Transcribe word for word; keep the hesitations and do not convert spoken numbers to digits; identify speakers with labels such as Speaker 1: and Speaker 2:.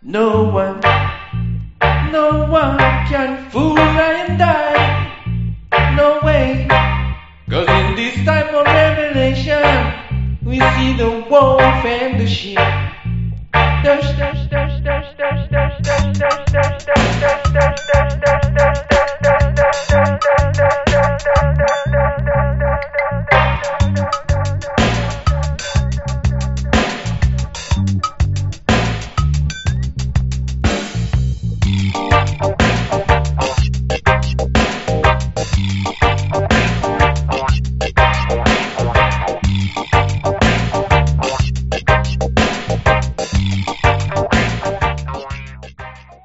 Speaker 1: No one, no one can fool I and I. No way. Cause in this time of revelation, we see the wolf and the sheep. Dash, dash, dash, dash, dash, dash, dash, dash.